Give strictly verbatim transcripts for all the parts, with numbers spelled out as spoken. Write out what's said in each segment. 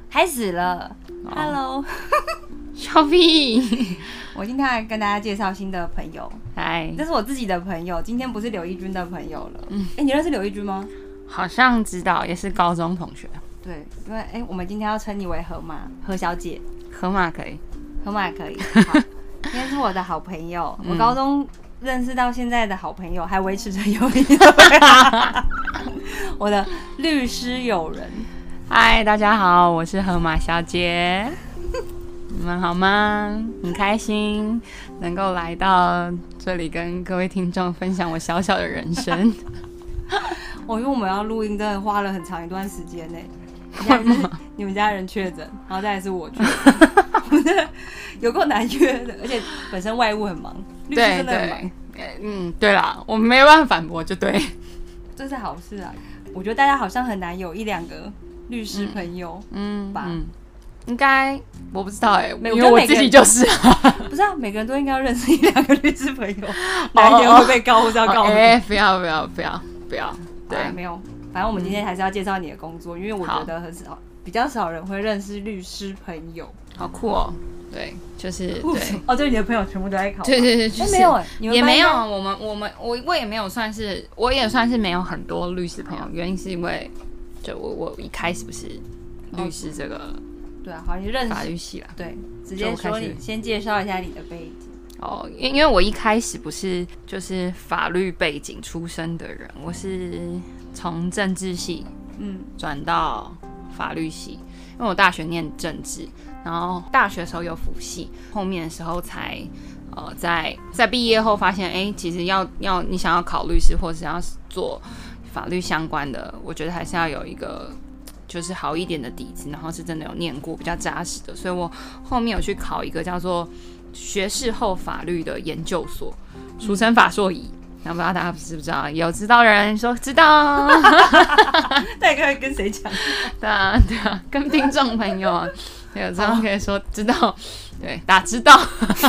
开始了、哦、，Hello， 小屁， 我今天来跟大家介绍新的朋友。 嗨， 这是我自己的朋友，今天不是刘义君的朋友了。嗯，哎，你认识刘义君吗？ 好像知道，也是高中同学。 对，因为哎，我们今天要称你为河马，何小姐。 河马可以， 河马可以。好，今天是我的好朋友，我高中认识到现在的好朋友，还维持着友谊的我的律师友人。 嗨，大家好，我是河马小姐。你们好吗？很开心能够来到这里跟各位听众分享我小小的人生。 我因为我们要录音，真的花了很长一段时间呢。为什么？你们家人确诊，然后再来是我确诊，我真的有够难约的，而且本身外务很忙，律师真的很忙。 嗯，对啦，我没办法反驳，就对， 这是好事啊。我觉得大家好像很难有一两个律师朋友，嗯吧。嗯应该我不知道哎、欸，因为我自己就是啊。 不是啊，每个人都应该要认识一两个律师朋友，哪一天会被告或是要告你？ 哎、欸，不要不要不要不要，对， 啊、没有。反正我们今天还是要介绍你的工作，因为我觉得很少，比较少人会认识律师朋友。 好酷哦！对，就是对哦，对，你的朋友全部都在考。 对对对，就是、 没有哎、欸， 也没有。我们我们我我也没有算是，我也算是没有很多律师朋友，原因是因为就我我一开始不是律师这个。哦对啊，好，你认识法律系啦。 对，直接说你先介绍一下你的背景。 哦，因因为我一开始不是就是法律背景出身的人，我是从政治系嗯转到法律系，因为我大学念政治，然后大学的时候有辅系，后面的时候才呃在在毕业后发现，哎，其实要要你想要考律师或是要做法律相关的，我觉得还是要有一个。就是好一点的底子，然后是真的有念过比较扎实的，所以我后面有去考一个叫做学士后法律的研究所，俗称法硕乙。那不知道大家知不知道？有知道的人说知道， 大概跟谁讲？ 对啊，对啊，跟听众朋友啊，有这样可以说知道，对，打知道。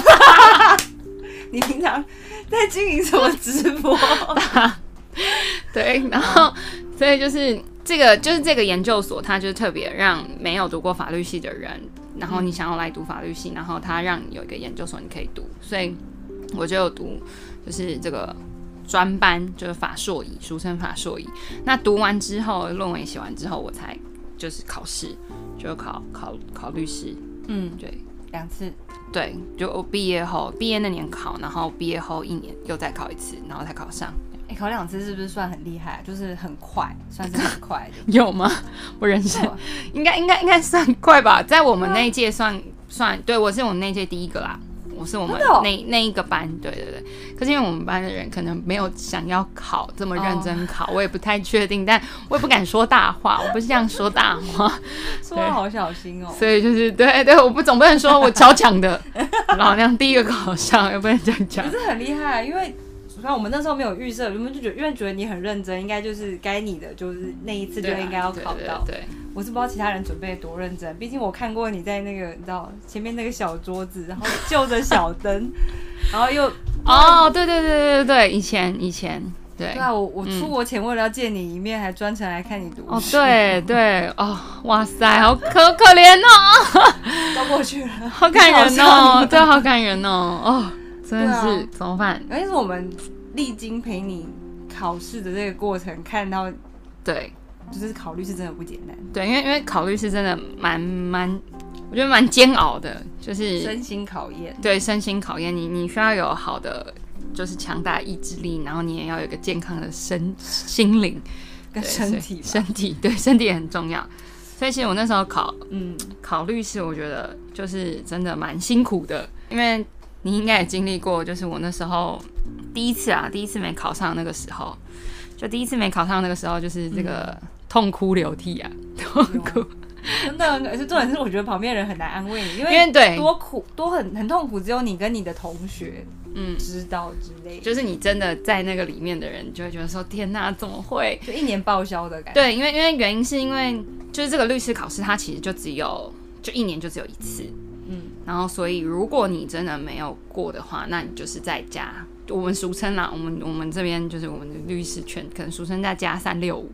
你平常在经营什么直播？ 对，然后所以就是。这个就是这个研究所，它就是特别让没有读过法律系的人，然后你想要来读法律系，然后它让有一个研究所你可以读，所以我就有读，就是这个专班，就是法硕乙，俗称法硕乙。那读完之后，论文也写完之后，我才就是考试，就考考考律师。嗯，对， 两次。对， 就我毕业后，毕业那年考，然后毕业后一年又再考一次，然后才考上。 欸、考两次是不是算很厉害？就是很快，算是很快的。 有吗？我人生应该应该应该算快吧，在我们那一届算算，对我是我们那一届第一个啦，我是我们那、哦、那一个班，对对对。可是因为我们班的人可能没有想要考这么认真考，哦、我也不太确定，但我也不敢说大话，我不是这样说大话， 说话好小心哦。 所以就是对对，我不总不能说我超强的，老娘第一个考上，又不能这样讲。 可是很厉害，因为。我们那时候没有预设，我们就觉得，因为觉得你很认真，应该就是该你的，就是那一次就应该要考到。 对， 对， 对， 对， 我是不知道其他人准备多认真，毕竟我看过你在那个，你知道前面那个小桌子，然后就着小灯，然后又哦，对对对对对，以前以前对。 对啊，我我出国前为了要见你一面，还专程来看你读书。哦，对对哦，哇塞，好可可怜哦， 都过去了， 好感人哦，对，好感人哦，哦。真的是、啊、怎么办？ 而且是我们历经陪你考试的这个过程，看到对， 就是考律师真的不简单。 对，因为因为考律师真的蛮蛮，我觉得蛮煎熬的，就是身心考验。 对，身心考验，你你需要有好的就是强大的意志力，然后你也要有一个健康的身心灵跟身体吧， 身体对身体也很重要。所以其实我那时候考嗯考律师，我觉得就是真的蛮辛苦的，因为。你应该也经历过，就是我那时候第一次啊，第一次没考上那个时候，就第一次没考上那个时候，就是这个痛哭流涕啊，痛哭， 真的，而且重点是我觉得旁边人很难安慰你，因为因为对多苦多很很痛苦，只有你跟你的同学嗯知道之类的， 就是你真的在那个里面的人，就会觉得说天哪，怎么会就一年报销的感觉？ 对，因为因为原因是因为就是这个律师考试，它其实就只有就一年就只有一次。嗯，然后所以如果你真的没有过的话，那你就是在家，我们俗称啦，我们我们这边就是我们的律师圈，可能俗称在加三六五，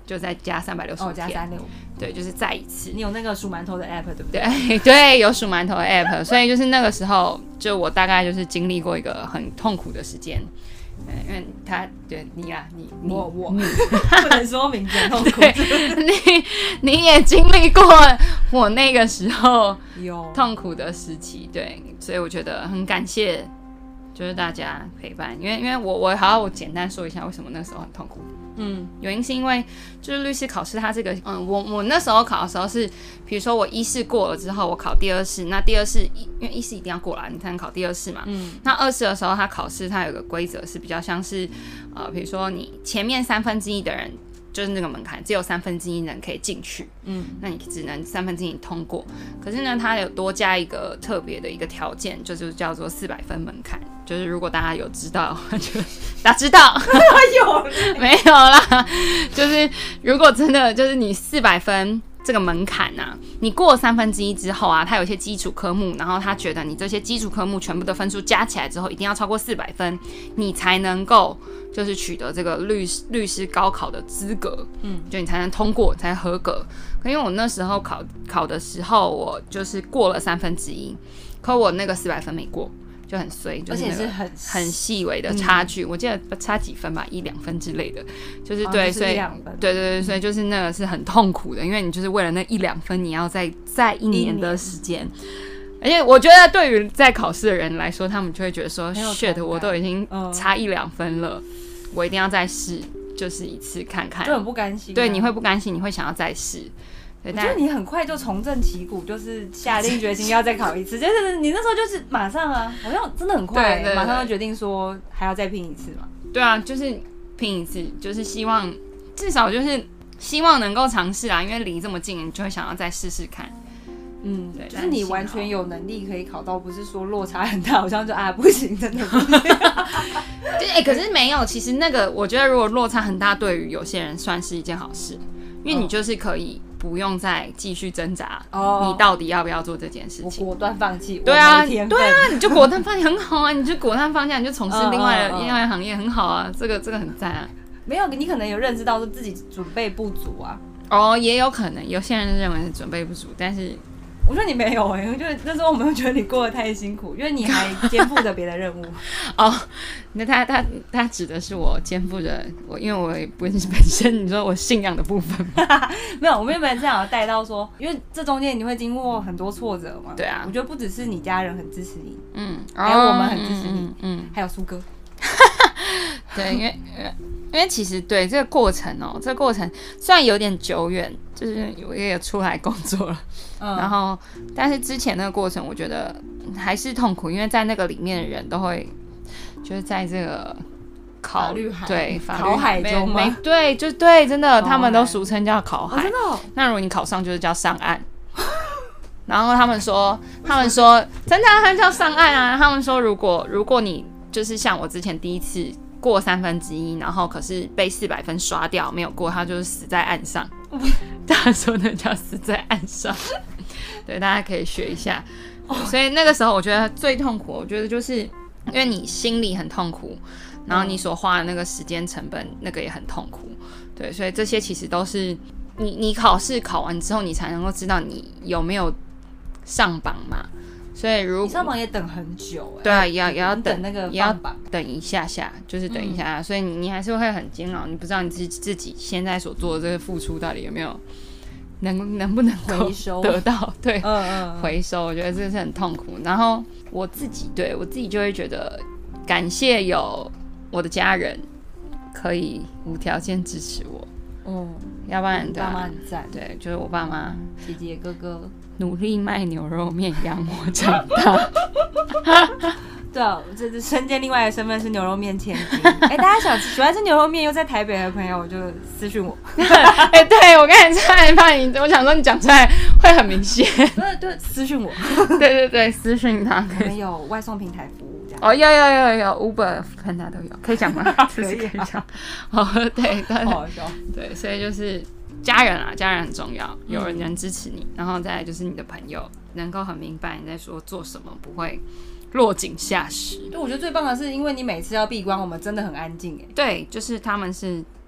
就再加三百六十五天， 哦，加三六五， 对，就是再一次。 你有那个数馒头的 app 对不对？ 对对，有数馒头的 app， 所以就是那个时候，就我大概就是经历过一个很痛苦的时间。因为他对你啊，你你我我不能说名字，痛苦。 你你也经历过我那个时候有痛苦的时期，对，所以我觉得很感谢，就是大家陪伴。因为因为我我好，我简单说一下为什么那时候很痛苦。嗯，原因是因为就是律师考试，它这个嗯，我我那时候考的时候是，比如说我一试过了之后，我考第二试，那第二试因为一试一定要过来，你才能考第二试嘛。嗯，那二试的时候，它考试它有个规则是比较像是，呃，比如说你前面三分之一的人。就是那个门槛，只有三分之一人可以进去，嗯，那你只能三分之一通过。可是呢，它有多加一个特别的一个条件，就是叫做四百分门槛。就是如果大家有知道，就大家知道有没有啦？就是如果真的就是你四百分这个门槛啊，你过三分之一之后啊，它有一些基础科目，然后他觉得你这些基础科目全部的分数加起来之后，一定要超过四百分，你才能够就是取得这个律师律师高考的资格，嗯，就你才能通过，才合格。可因为我那时候考考的时候，我就是过了三分之一，可我那个四百分没过。就很衰，就是那个很细微的差距，嗯、我记得差几分吧，一两分之类的，就是对， 哦、 所以对对对，所以就是那个是很痛苦的，因为你就是为了那一两分，你要再再一年的时间，而且我觉得对于在考试的人来说，他们就会觉得说 ，shit， 我都已经差一两分了，嗯、我一定要再试，就是一次看看， 就很不甘心、啊， 对，你会不甘心，你会想要再试。 我觉得你很快就重振旗鼓，就是下定决心要再考一次，就是你那时候就是马上啊，好像真的很快、欸，对对对，马上就决定说还要再拼一次嘛。 对啊，就是拼一次，就是希望至少就是希望能够尝试啊，因为离这么近，你就会想要再试试看。 嗯，对，就是你完全有能力可以考到，不是说落差很大，好像就啊不行，真的不行。 对，哎、欸，可是没有，其实那个我觉得如果落差很大，对于有些人算是一件好事，因为你就是可以。不用再继续挣扎，哦、你到底要不要做这件事情？ 我果断放弃。 对啊，对啊，你就果断放弃很好啊，你就果断放下，你就从事另外的、嗯嗯嗯、另外的行业很好啊，这个这个很赞啊。 没有，你可能有认知到说自己准备不足啊。 哦，也有可能，有些人认为是准备不足，但是我觉得你没有哎、欸，我觉得那时候我们觉得你过得太辛苦，因为你还肩负着别的任务。 哦，那他他他指的是我肩负着我，因为我也不是本身你说我信仰的部分吗？ 没有，我们原本这样带到说，因为这中间你会经过很多挫折嘛。对啊，我觉得不只是你家人很支持你，嗯，还有我们很支持你，嗯，嗯嗯还有苏哥。 对，因为因为其实对这个过程哦，这个过程虽然有点久远，就是我也有出来工作了，嗯，然后但是之前那个过程，我觉得还是痛苦，因为在那个里面的人都会就是在这个考法律海对法律考海中吗？ 对，就对，真的，他们都俗称叫考海， 哦、真的、哦。 那如果你考上，就是叫上岸。然后他们说，他们说真的、啊，他叫上岸啊。他们说，如果如果你就是像我之前第一次过三分之一，然后可是被四百分刷掉，没有过，他就是死在岸上。大家说那叫死在岸上，对，大家可以学一下。所以那个时候我觉得最痛苦，我觉得就是因为你心里很痛苦，然后你所花的那个时间成本，那个也很痛苦。对，所以这些其实都是你你考试考完之后，你才能够知道你有没有上榜嘛。所以如果你上榜也等很久、欸， 对啊，也要也要等那个也要等一下下，就是等一下下，嗯、所以你你还是会很煎熬，你不知道你自自己现在所做的这个付出到底有没有能能不能回收得到，对， 嗯嗯， 回收，我觉得这是很痛苦。然后我自己对我自己就会觉得感谢有我的家人可以无条件支持我，嗯，要不然对、啊，爸妈很赞， 对，就是我爸妈、 姐姐哥哥。 努力卖牛肉面养我长大。 对啊，这是身兼另外的身份是牛肉面千金。哎、欸，大家想喜欢吃牛肉面又在台北的朋友，就私讯我。 哎、欸，对我刚才差点怕你，我想说你讲出来会很明显。 对对，私讯我。 对对对，私讯他。 我们有外送平台服务这样。 哦，有有有有 ，Uber、Panda 都有，可以讲吗？ 可以、啊， 可以讲。哦，对对， 好好笑。 对，所以就是家人啊，家人很重要，有人能支持你，然后再来就是你的朋友能够很明白你在说做什么，不会落井下石。 对，我觉得最棒的是，因为你每次要闭关，我们真的很安静哎。 对，就是他们是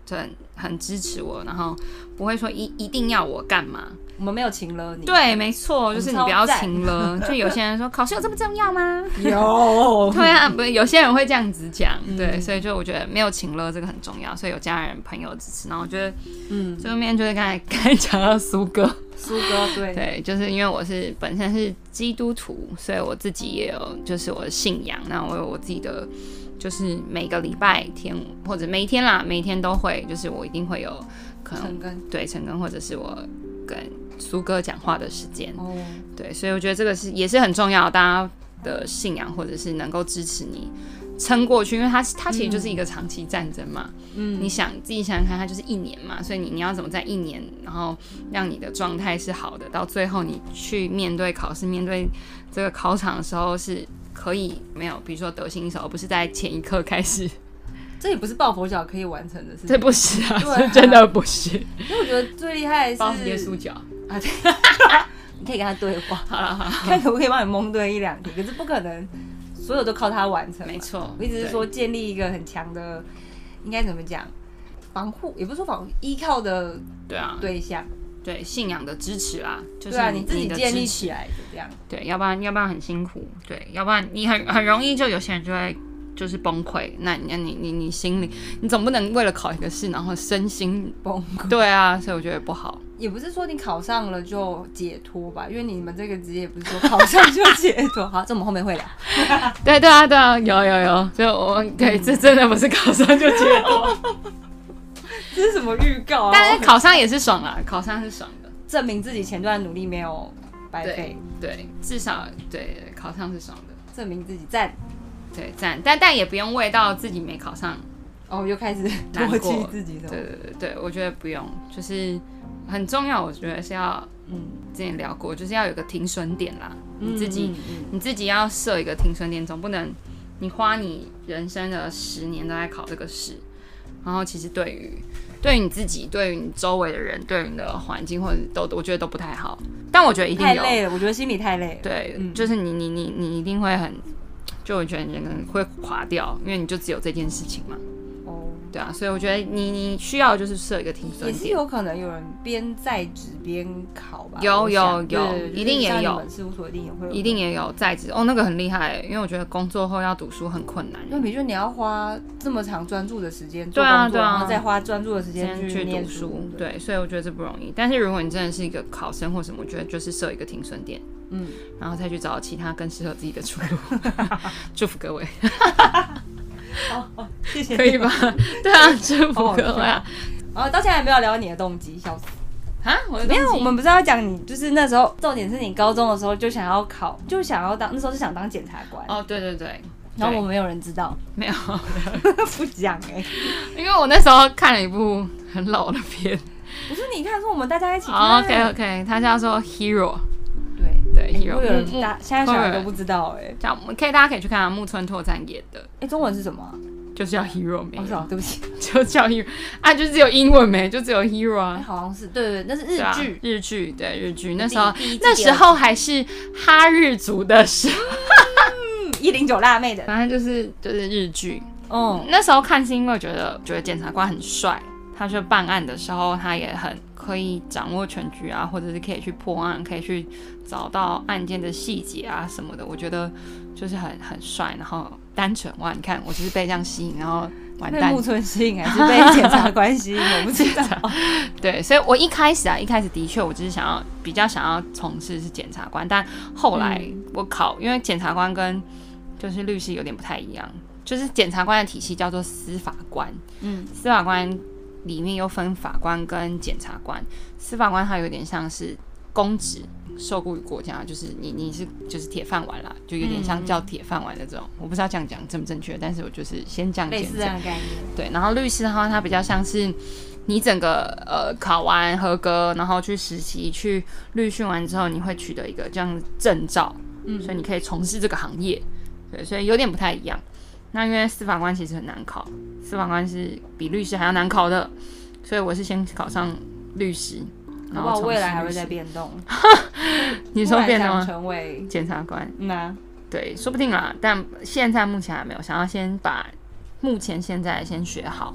就很很支持我，然后不会说一一定要我干嘛。 我们没有情了你。 对，没错，就是你不要情了。就有些人说考试有这么重要吗？ 有。 对啊，不是有些人会这样子讲，嗯、对，所以就我觉得没有情了这个很重要，所以有家人朋友支持。然后我觉得，嗯，这个面就是刚才刚才讲到苏哥， 苏哥对对，就是因为我是本身是基督徒，所以我自己也有就是我的信仰，那我有我自己的。就是每个礼拜天或者每一天啦，每一天都会，就是我一定会有可能晨更， 对晨更，或者是我跟苏哥讲话的时间， 哦， 对，所以我觉得这个是也是很重要，大家的信仰或者是能够支持你撑过去，因为它它其实就是一个长期战争嘛，嗯，你想自己想想看，它就是一年嘛，所以你你要怎么在一年，然后让你的状态是好的，到最后你去面对考试，面对这个考场的时候是。可以没有，比如说得心应手，而不是在前一刻开始。 这也不是抱佛脚可以完成的事情。 这不是啊，啊这真的不是。 因为我觉得最厉害的是抱耶稣脚啊，对，你可以跟他对话， 好了好了， 看可不可以帮你蒙对一两题，可是不可能所有都靠他完成。 没错， 我一直是说建立一个很强的，应该怎么讲，防护也不是说防护，依靠的对啊对象。 对信仰的支持啦，就是对啊，你自己建立起来的这样。 对，要不然要不然很辛苦，对，要不然你很很容易就有些人就会就是崩溃。那你你你你心里，你总不能为了考一个试，然后身心崩溃。 对啊，所以我觉得不好。 也不是说你考上了就解脱吧，因为你们这个职业不是说考上就解脱。好，这我们后面会聊。 对对啊对啊，有有有，就我对、嗯、这真的不是考上就解脱。 这是什么预告啊？ 但是考上也是爽啦，考上是爽的， 证明自己前段努力没有白费。 对，对至少对考上是爽的， 证明自己赞。 对赞，但但也不用为到自己没考上哦又开始唾弃自己的。对对对对，我觉得不用，就是很重要。我觉得是要，嗯，之前聊过，就是要有个停损点啦。嗯、你自己、嗯嗯、你自己要设一个停损点，总不能你花你人生的十年都在考这个试。然后其实对于对于你自己，对于你周围的人，对于你的环境，或者都我觉得都不太好。但我觉得一定有太累了，我觉得心里太累了。 对，嗯、就是你你你你一定会很，就我觉得你可能会垮掉，因为你就只有这件事情嘛。哦，对啊，所以我觉得你你需要就是设一个停损点。 也是有可能有人边在职边考吧。 有有有，一定也有。 事务所一定也会有， 一定也有在职哦，那个很厉害，因为我觉得工作后要读书很困难。 因为比如说你要花这么长专注的时间做工作，对啊对啊，然后再花专注的时间去念书，书对，对，所以我觉得这不容易。但是如果你真的是一个考生或什么，我觉得就是设一个停损点，嗯，然后再去找其他更适合自己的出路。祝福各位。 哦哦，谢谢， 可以吧？对啊，祝福各位啊！ 然后到现在还没有聊你的动机，笑死！ 啊，我的没有，我们不是要讲你，就是那时候重点是你高中的时候就想要考，就想要当那时候是想当检察官。 哦，对对对。 然后我们没有人知道， 没有不讲哎、欸， 因为我那时候看了一部很老的片。 不是你看，说我们大家一起看。 哦、OK OK， 它叫做 Hero。 对对 ，Hero， 有人大现在小孩都不知道哎、欸。 这样可以，大家可以去看啊，木村拓哉演的。 哎、欸，中文是什么、啊？ 就是叫 Hero 没？ 哦，是哦，对不起， 就叫 Hero 啊，就只有英文没，就只有 Hero 啊。 欸、好像是，对对，那是日剧、啊， 日剧，对日剧。那时候那时候还是哈日族的时候， 一零九辣妹的， 反正就是就是日剧。嗯，那时候看是因为觉得觉得检察官很帅，他去办案的时候，他也很可以掌握全局啊，或者是可以去破案，可以去找到案件的细节啊什么的。我觉得就是很很帅，然后单纯哇！你看我就是被这样吸引，然后完蛋， 被木村吸引还是被检察官吸引？我不知道。 对，所以我一开始啊，一开始的确我只是想要比较想要从事是检察官，但后来我考，因为检察官跟就是律师有点不太一样，就是检察官的体系叫做司法官，嗯，司法官里面又分法官跟检察官，司法官它有点像是公职，受雇于国家，就是你你是就是铁饭碗啦，就有点像叫铁饭碗的这种，我不知道这样讲正不正确，但是我就是先这样简类似这样的概念。 对，然后律师的话，它比较像是你整个呃考完合格，然后去实习，去律训完之后，你会取得一个这样的证照，嗯，所以你可以从事这个行业。对，所以有点不太一样。那因为司法官其实很难考，司法官是比律师还要难考的，所以我是先考上律师，然后未来还会再变动。 你说变动吗？ 成为检察官？ 嗯啊， 对，说不定啦。但现在目前还没有，想要先把目前现在先学好，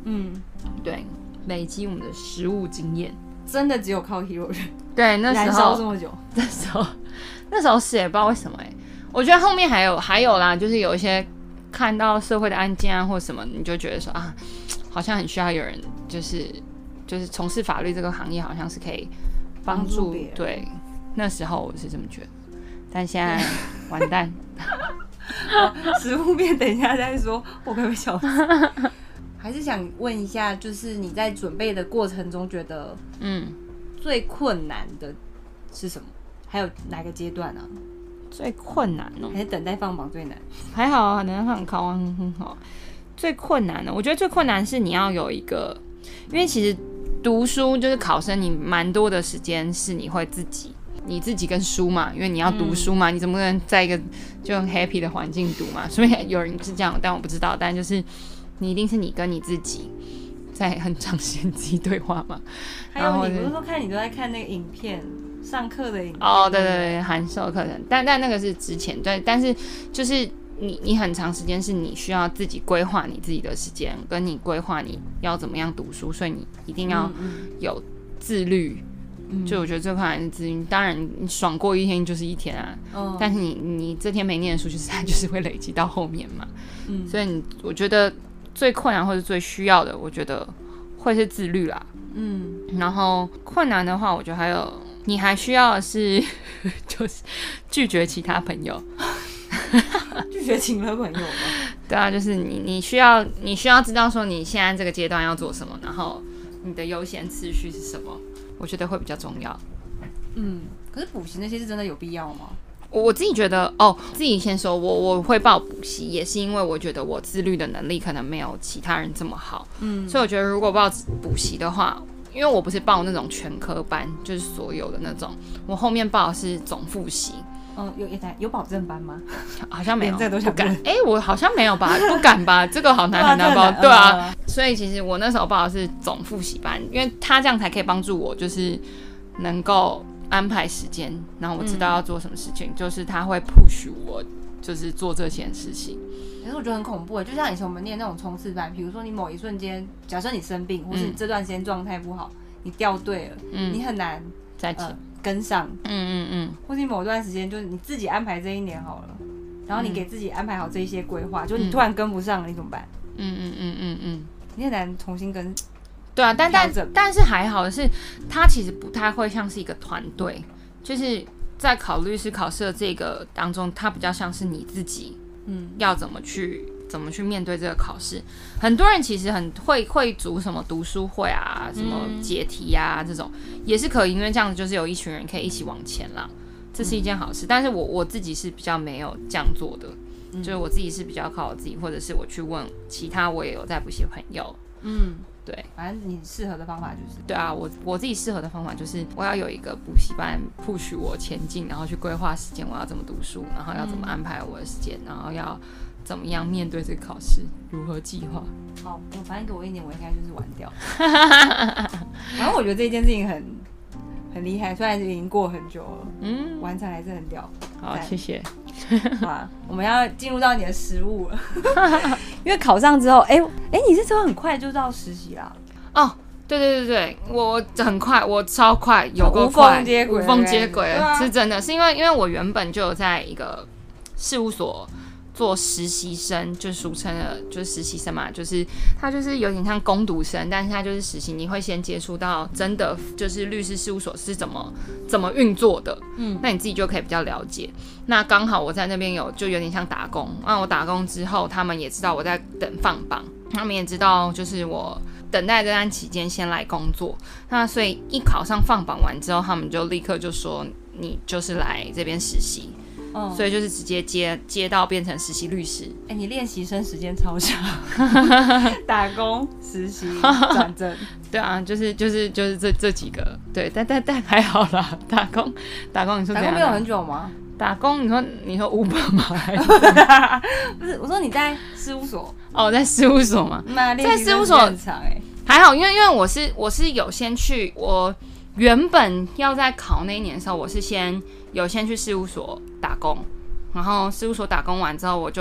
嗯，对，累积我们的实务经验， 真的只有靠 Hero 人。 对，那时候燃烧这么久， 那时候那时候是也不知道为什么哎、欸，我觉得后面还有还有啦，就是有一些看到社会的案件啊或什么，你就觉得说啊，好像很需要有人就是就是从事法律这个行业，好像是可以帮助别人。对，那时候我是这么觉得，但现在完蛋。 实务面等一下再说，我快被笑死。还是想问一下，就是你在准备的过程中，觉得嗯最困难的是什么？还有哪个阶段啊？ 最困难哦， 还是等待放榜最难？ 还好啊，等待放榜考完很好。最困难的，我觉得最困难是你要有一个，因为其实读书就是考生，你蛮多的时间是你会自己。你自己跟书嘛，因为你要读书嘛，嗯、你怎么可能在一个就很 happy 的环境读嘛？所以有人是这样，但我不知道。但就是你一定是你跟你自己在很长时间自己对话嘛。 还有你不是说看你都在看那个影片，上课的影片？ 哦，对对对，函授课程，但但那个是之前对，但是就是你你很长时间是你需要自己规划你自己的时间，跟你规划你要怎么样读书，所以你一定要有自律。嗯嗯就我觉得最困难的自律，当然你爽过一天就是一天啊，哦、但是你你这天没念的书，就是它就是会累积到后面嘛，嗯，所以你我觉得最困难或者最需要的，我觉得会是自律啦，嗯，然后困难的话，我觉得还有你还需要的是就是拒绝其他朋友， 拒绝情了朋友吗？ 对啊，就是你你需要你需要知道说你现在这个阶段要做什么，然后你的优先次序是什么。我觉得会比较重要。 嗯，可是补习那些是真的有必要吗？ 我我自己觉得，哦，自己先说，我我会报补习，也是因为我觉得我自律的能力可能没有其他人这么好。嗯，所以我觉得如果报补习的话，因为我不是报那种全科班，就是所有的那种，我后面报的是总复习。 嗯，有有保证班吗？ 好像没有， 这都想不敢。哎、欸，我好像没有吧，不敢吧？这个好难很难报，对啊。所以其实我那时候报的是总复习班，因为他这样才可以帮助我，就是能够安排时间，然后我知道要做什么事情，嗯、就是他会 push 我，就是做这件事情。 可是我觉得很恐怖，就像以前我们念那种冲刺班，比如说你某一瞬间，假设你生病，或是你这段时间状态不好，你掉队了，嗯、你很难再起。 呃跟上， 嗯嗯嗯， 或是你某段时间就是你自己安排这一年好了，然后你给自己安排好这一些规划，嗯、就你突然跟不上了，你怎么办？嗯嗯嗯嗯嗯，你很难重新跟。 对啊，但但但是还好的是，它其实不太会像是一个团队，就是在考律师考试的这个当中，它比较像是你自己，嗯，要怎么去。怎么去面对这个考试？很多人其实很会会组什么读书会啊，什么解题啊，这种也是可以，因为这样子就是有一群人可以一起往前啦，这是一件好事。但是我我自己是比较没有这样做的，嗯、就是我自己是比较靠我自己，或者是我去问其他我也有在补习的朋友，嗯，对， 反正你适合的方法就是对啊，我我自己适合的方法就是我要有一个补习班 push 我前进，然后去规划时间，我要怎么读书，然后要怎么安排我的时间，然后要。怎么样面对这个考试？如何计划？ 好，我反正给我一年，我应该就是完掉。然后我觉得这件事情很很厉害，虽然已经过很久了，嗯，完成还是很屌。 好，谢谢。 好啊，我们要进入到你的实务了，因为考上之后，哎、欸、哎、欸，你是说很快就到实习啦？ 哦，对对对对，我很快，我超快，有够快， 无缝接轨， 无缝接轨，啊、是真的，是因为因为我原本就有在一个事务所。做实习生，就俗称的，就是实习生嘛，就是他就是有点像工读生，但是他就是实习，你会先接触到真的就是律师事务所是怎么怎么运作的，嗯，那你自己就可以比较了解。那刚好我在那边有就有点像打工，那我打工之后，他们也知道我在等放榜，他们也知道就是我等待这段期间先来工作，那所以一考上放榜完之后，他们就立刻就说你就是来这边实习。Oh. 所以就是直接接接到变成实习律师。 哎、欸，你练习生时间超长，打工、实习、转正， 对啊，就是就是就是这这几个，对，但但但还好啦。打工打工，你说打工没有很久吗？ 打工，你说你说 Uber 吗？还是不是？我说你在事务所哦，在事务所嘛， 在事务所很长哎、欸， 还好，因为因为我是我是有先去，我原本要在考那一年的时候，我是先。有先去事务所打工，然后事务所打工完之后，我就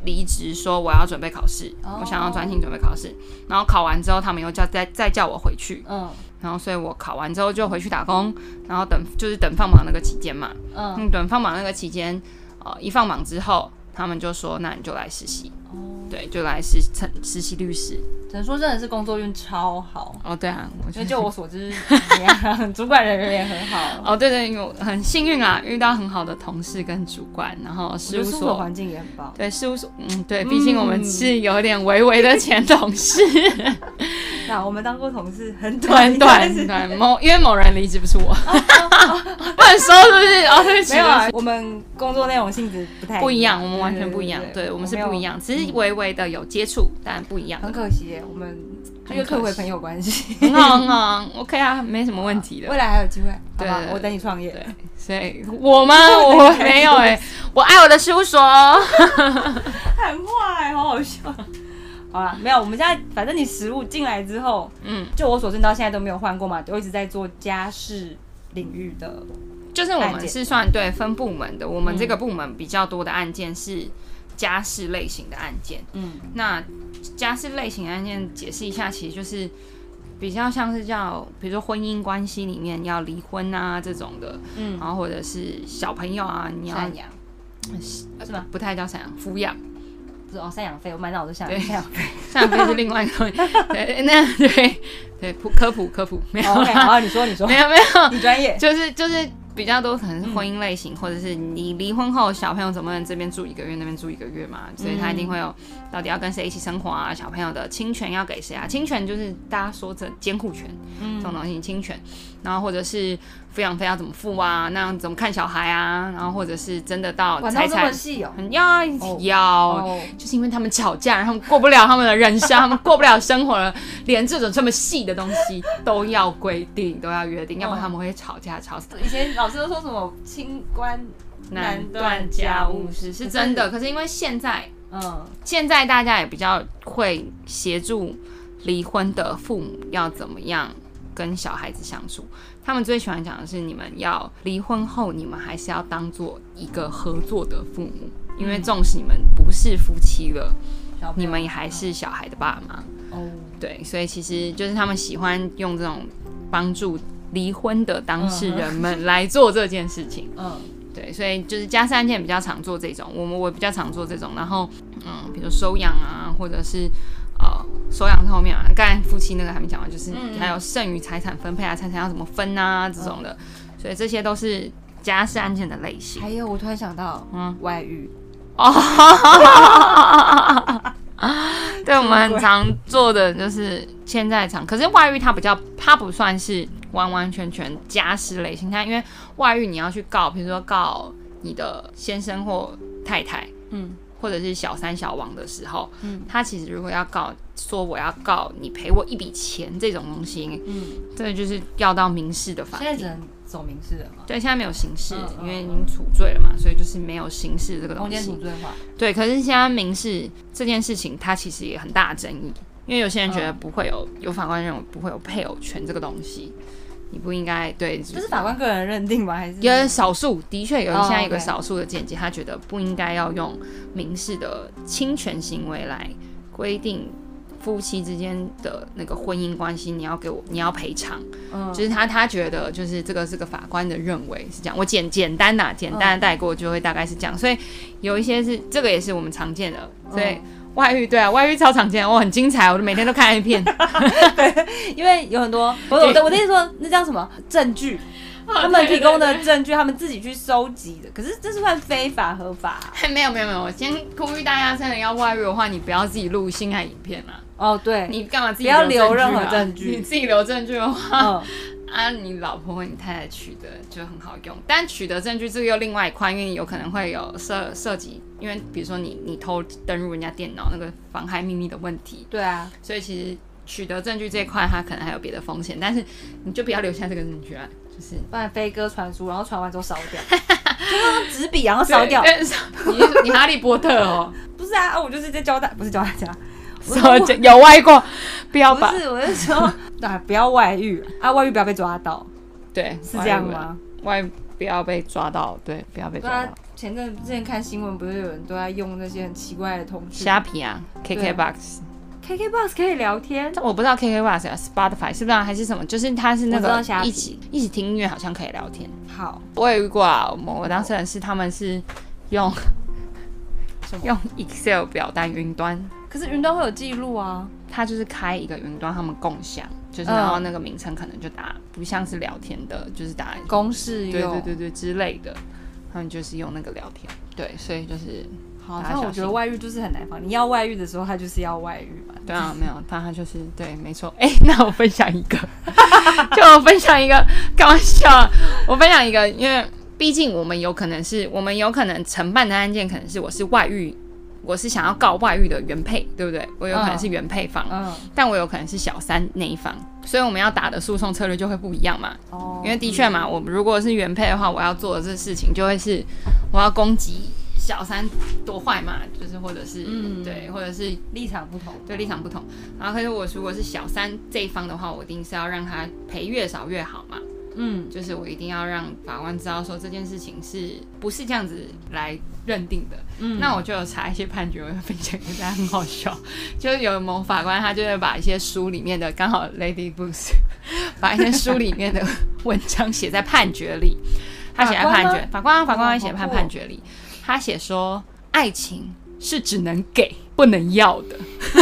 离职，说我要准备考试，哦、我想要专心准备考试。然后考完之后，他们又叫再再叫我回去，嗯，然后所以我考完之后就回去打工，然后等就是等放榜那个期间嘛，嗯，嗯等放榜那个期间，呃，一放榜之后，他们就说那你就来实习，哦，对，就来实实习律师。 只能说真的是工作运超好哦，对啊， 我觉得就我所知，主管人也很好哦，对对，有很幸运啦，遇到很好的同事跟主管，然后事务所环境也很棒， 对，事务所，嗯，对，毕竟我们是有点微微的前同事， 那我们当过同事很短短短某，因为某人离职不是我，不能说是不是？哦，对不起， 没有啊，我们工作内容性质不太不一样，我们完全不一样，对我们是不一样，只是微微的有接触，但不一样， 很可惜耶。我们就又退回朋友关系， 很好很好 ，OK 啊，没什么问题的。 未来还有机会，对，我等你创业。 对，所以我吗？我没有哎、欸，我爱我的事务所， 很坏，好好笑。好啦，没有，我们现在反正你实务进来之后，嗯，就我所知到现在都没有换过嘛，都一直在做家事领域的。 就是我们是算对分部门的，我们这个部门比较多的案件是家事类型的案件。嗯，那家事类型的案件解释一下，其实就是比较像是叫，比如说婚姻关系里面要离婚啊这种的，嗯，然后或者是小朋友啊，你要赡养， 是吗？不太叫赡养，抚养。 不是哦，赡养费，我满脑子想赡养费， 赡养费是另外一个东西。对，那对对科普科普没有。 OK， 好，你说你说， 没有没有， 你专业， 就是就是。比较多可能是婚姻类型，嗯、或者是你离婚后小朋友怎么能这边住一个月，那边住一个月嘛，所以他一定会有到底要跟谁一起生活啊，小朋友的亲权要给谁啊？亲权就是大家说这监护权，嗯，这种东西亲权，然后或者是抚养费要怎么付啊？那样怎么看小孩啊？然后或者是真的到财产，很要要，哦、就是因为他们吵架，然后过不了他们的人生，他们过不了生活了，连这种这么细的东西都要规定，都要约定，要不然他们会吵架吵死。 以前老师都说什么清官难断家务事， 是真的。可是因为现在，嗯，现在大家也比较会协助离婚的父母要怎么样跟小孩子相处。他们最喜欢讲的是，你们要离婚后，你们还是要当做一个合作的父母，因为纵使你们不是夫妻了，嗯、你们也还是小孩的爸妈。哦，对，所以其实就是他们喜欢用这种帮助离婚的当事人们来做这件事情。嗯，对，所以就是家事案件比较常做这种，我们我比较常做这种，然后嗯，比如收养啊，或者是呃收养后面啊，刚才夫妻那个还没讲完，就是还有剩余财产分配啊，财产要怎么分啊这种的，所以这些都是家事案件的类型。 还有我突然想到，嗯，外遇。 哦，对，我们很常做的就是现在常，可是外遇它比较，它不算是完完全全家事类型，它因为外遇你要去告，比如说告你的先生或太太，嗯，或者是小三小王的时候，嗯，他其实如果要告，说我要告你赔我一笔钱这种东西，嗯，这个就是要到民事的法庭。 现在只能走民事了吗？ 对，现在没有刑事，嗯嗯、因为已经处罪了嘛，所以就是没有刑事这个东西。 通奸处罪化。对， 可是现在民事这件事情，它其实也很大的争议，因为有些人觉得不会有，有法官认为不会有配偶权这个东西，你不应该对。 这是法官个人认定吗？还是有少数的确有现在有个少数的见解，他觉得不应该要用民事的侵权行为来规定夫妻之间的那个婚姻关系，你要给我，你要赔偿，嗯，就是他他觉得就是这个是个法官的认为是这样。我简简单的、啊、简单的带过，就会大概是这样。所以有一些是这个也是我们常见的，所以外遇对啊，外遇超常见，我很精彩，我每天都看一片。 对，因为有很多我我的我的意思说，那叫什么证据？他们提供的证据，他们自己去收集的，可是这是算非法合法、啊？ 没有没有没有，我先呼吁大家，真的要外遇的话，你不要自己录性爱影片啊。 哦，对， 你干嘛自己不要留任何证据？ 你自己留证据的话，嗯、啊，你老婆或你太太取得就很好用。但取得证据这个又另外一块，因为你有可能会有涉涉及，因为比如说你你偷登入人家电脑那个妨害秘密的问题。 对啊， 所以其实取得证据这一块，它可能还有别的风险，但是你就不要留下这个证据啊。就是不然飞鸽传书，然后传完之后烧掉，就用纸笔然后烧掉。 你你哈利波特哦？ 不是啊，我就是在教大，不是教大家。 有外过，不要把。 不是，我是说，啊，不要外遇啊，外遇不要被抓到。 对， 是这样吗？ 外不要被抓到，对，不要被抓到。 其前阵之前看新闻，不是有人都在用那些很奇怪的通讯？ 虾皮啊 ，K K box。K K K box 可以聊天， 我不知道 K K box 啊 ，Spotify 是不是、啊、还是什么？就是它是那个一起一起听音乐，好像可以聊天。 好， 我也遇过啊，我我当事人是他们是用用 Excel 表单云端， 可是云端会有记录啊。 他就是开一个云端，他们共享，就是然后那个名称可能就打，不像是聊天的，就是打公式用， 对对对对之类的，他们就是用那个聊天。对，所以就是。 好像我觉得外遇就是很难防，你要外遇的时候，他就是要外遇嘛。 对啊，没有他，他就是对，没错。哎、欸，那我分享一个，就我分享一个，开玩笑，我分享一个，因为毕竟我们有可能是我们有可能承办的案件，可能是我是外遇，我是想要告外遇的原配，对不对？我有可能是原配方，嗯嗯、但我有可能是小三那一方，所以我们要打的诉讼策略就会不一样嘛。哦，因为的确嘛，我如果是原配的话，我要做的这事情就会是我要攻击。小三多坏嘛，就是或者是、嗯、对，或者是立场不同， 对立场不同。然后可是我如果是小三这一方的话，我一定是要让他赔越少越好嘛。嗯，就是我一定要让法官知道说这件事情是不是这样子来认定的。嗯，那我就有查一些判决，我会分享给大家，很好笑。就是有某法官他就会把一些书里面的，刚好 Lady Books 把一些书里面的文章写在判决里。他写在判决，法官法官会写在判决里。他写说，爱情是只能给不能要的。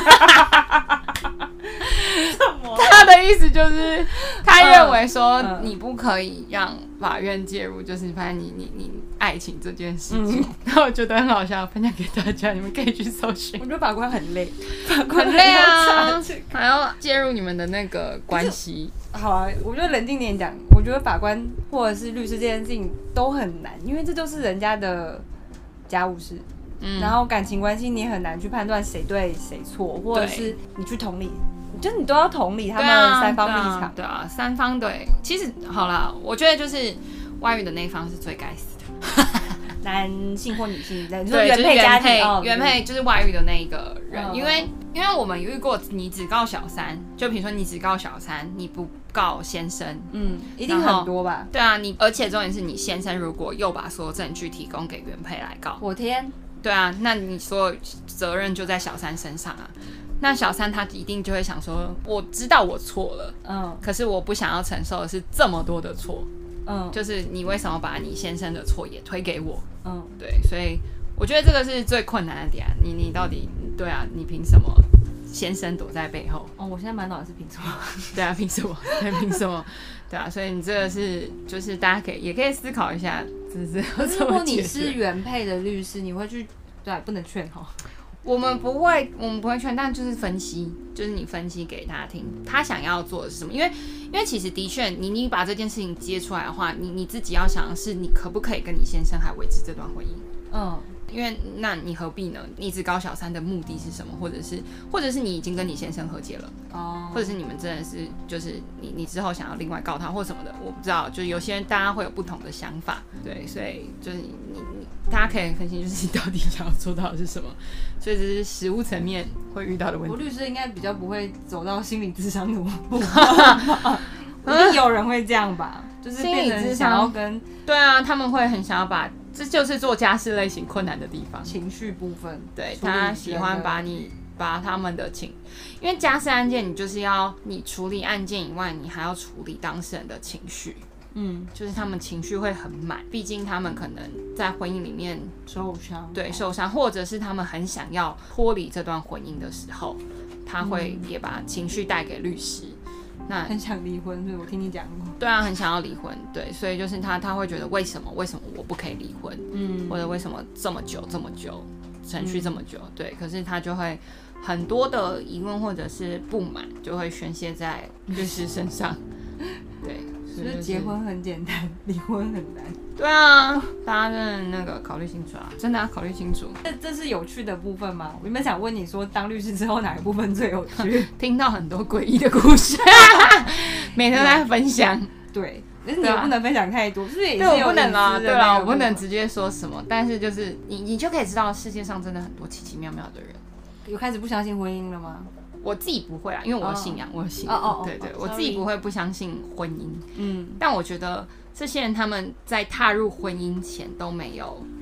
他的意思就是，他认为说你不可以让法院介入，就是反正你你你爱情这件事情。然后我觉得很好笑，分享给大家，你们可以去搜寻。 我觉得法官很累，法官很累啊，还要介入你们的那个关系。 好啊，我觉得冷静点讲，我觉得法官或者是律师这件事情都很难，因为这都是人家的家务事。嗯，然后感情关系你也很难去判断谁对谁错，或者是你去同理，就你都要同理他们三方立场。 对啊，对啊，三方对。其实好啦，我觉得就是外遇的那一方是最该死的， 男性或女性，对， 就是原配家庭， 哦、原配就是外遇的那一个人，嗯、因为因为我们遇过，你只告小三，就比如说你只告小三，你不告先生， 嗯，一定很多吧？ 对啊，你而且重点是你先生如果又把所有证据提供给原配来告， 我天！ 对啊，那你所有责任就在小三身上啊。那小三他一定就会想说，我知道我错了，嗯，可是我不想要承受的是这么多的错，嗯，就是你为什么把你先生的错也推给我？嗯，对，所以我觉得这个是最困难的点、啊。你你到底对啊？你凭什么先生躲在背后？ 哦，我现在满脑子是凭什么？ 对啊，凭什么？对，凭什么？对啊，所以你这个是就是大家可以也可以思考一下。 如果你是原配的律师，你会去对不能劝哈？ 我们不会，我们不会劝，但就是分析，就是你分析给他听，他想要做的是什么？因为因为其实的确，你你把这件事情接出来的话，你你自己要想的是，你可不可以跟你先生还维持这段婚姻？嗯。因为那你何必呢？你只告小三的目的是什么？或者是，或者是你已经跟你先生和解了，哦，或者是你们真的是就是你你之后想要另外告他或什么的，我不知道。就是有些人大家会有不同的想法，对，所以就是你你你大家可以分析，就是你到底想要做到的是什么。所以这是实务层面会遇到的问题。 我律师应该比较不会走到心理咨商的步，一定有人会这样吧？就是变成想要跟对啊，他们会很想要把。这就是做家事类型困难的地方， 情绪部分。 对，他喜欢把你把他们的情，因为家事案件你就是要你处理案件以外，你还要处理当事人的情绪。嗯，就是他们情绪会很满，毕竟他们可能在婚姻里面受伤， 对受伤，或者是他们很想要脱离这段婚姻的时候，他会也把情绪带给律师。那很想离婚，所以我听你讲过。 对啊，很想要离婚，对，所以就是他他会觉得为什么为什么我不可以离婚，嗯，或者为什么这么久这么久程序这么久，嗯、对，可是他就会很多的疑问或者是不满就会宣泄在律师身上，对， 所以、就是、结婚很简单，离婚很难。 对啊，大家真的那个考虑清楚啊，真的要考虑清楚。 这这是有趣的部分吗？我原本想问你说，当律师之后哪一部分最有趣？ 听到很多诡异的故事，每天都在分享。 对，但是你也不能分享太多，是不是也是有对我不能啊，对啊，我不能直接说什么，但是就是你你就可以知道世界上真的很多奇奇妙妙的人。 有开始不相信婚姻了吗？ 我自己不会啊，因为我有信仰， oh. 我有信仰， oh, oh, oh, 对对， oh, 我自己不会不相信婚姻。嗯，但我觉得这些人他们在踏入婚姻前都没有